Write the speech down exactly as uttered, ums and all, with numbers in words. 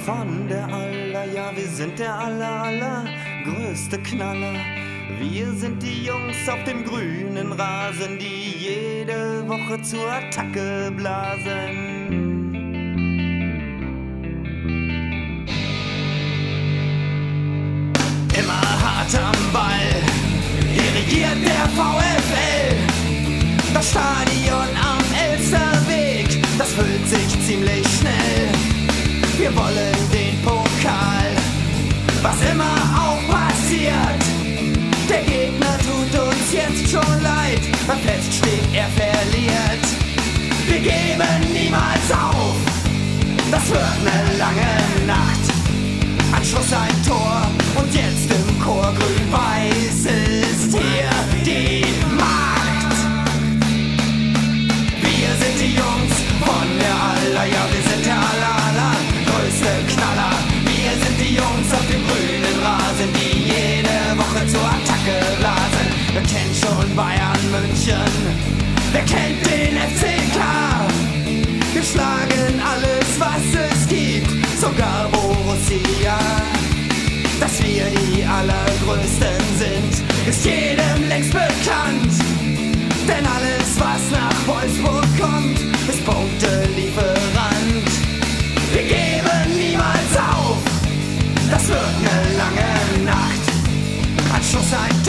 von der aller, ja, wir sind der aller, aller größte Knaller. Wir sind die Jungs auf dem grünen Rasen, die jede Woche zur Attacke blasen. Immer hart am Ball, hier regiert der VfL. Das Stadion am Elsterweg, das füllt sich ziemlich schnell. Wir wollen den Pokal, was immer auch passiert. Der Gegner tut uns jetzt schon leid, weil fest steht, er verliert. Wir geben niemals auf, das wird eine lange Nacht. Ein Schuss, ein Tor und jetzt im Chor grün-weiß ist hier die Macht. Wir sind die Jungs von der aller, ja, wir sind der aller, aller größte Knaller. Wir sind die Jungs auf dem grünen Rasen, die jede Woche zur Attacke blasen. Wer kennt schon Bayern München? Wer kennt den F C K? Wir schlagen alles, was es gibt, sogar Borussia. Dass wir die Allergrößten sind, ist jedem längst bekannt. Denn alles, was nach Wolfsburg kommt, ist Punktelieferant. Wir geben niemals auf, das wird eine lange Nacht. Ein Schuss, ein